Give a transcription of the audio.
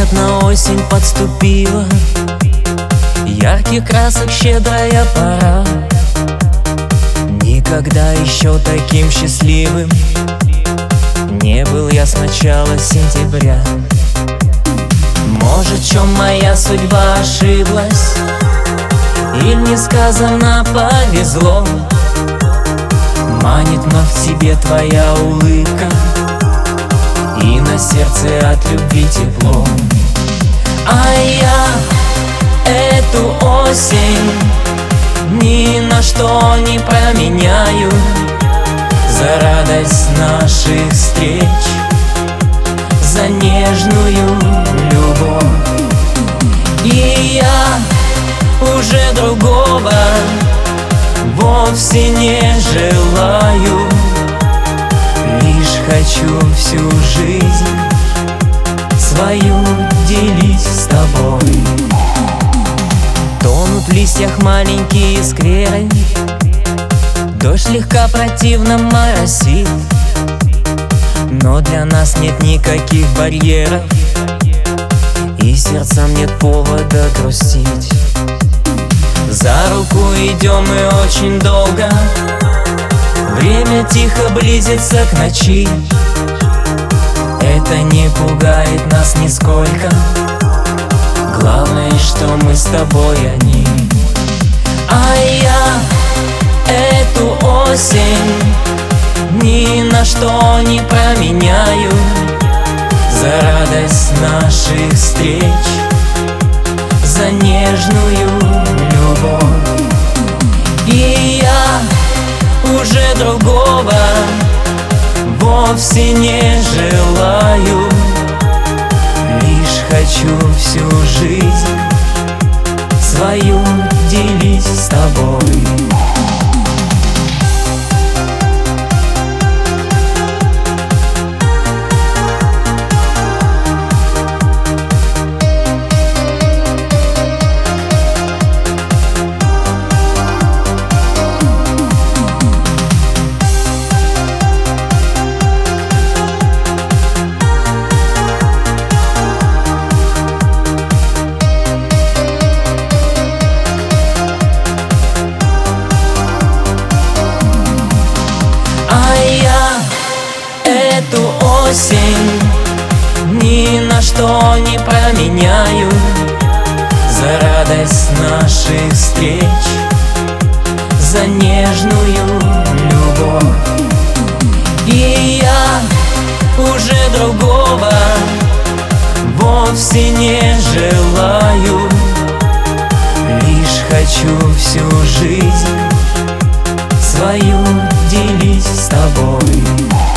Внезапно осень подступила, ярких красок щедрая пора. Никогда еще таким счастливым не был я с начала сентября. Может, в чем моя судьба ошиблась, или несказанно повезло. Манит вновь в тебе твоя улыбка, и на сердце от любви тепло. А я эту осень ни на что не променяю за радость наших встреч, за нежную любовь. И я уже другого вовсе не желаю, лишь хочу всю жизнь свою делить с тобой. Тонут в листьях маленькие скверы, дождь слегка противно моросит, но для нас нет никаких барьеров, и сердцам нет повода грустить. За руку идем мы очень долго, время тихо близится к ночи. Это не пугает нас нисколько, главное, что мы с тобой одни. А я эту осень ни на что не променяю за радость наших встреч, за нежную любовь. И я уже другого вовсе не желаю, лишь хочу всю жизнь свою делить с тобой. Эту осень ни на что не променяю за радость наших встреч, за нежную любовь. И я уже другого вовсе не желаю, лишь хочу всю жизнь свою делить с тобой.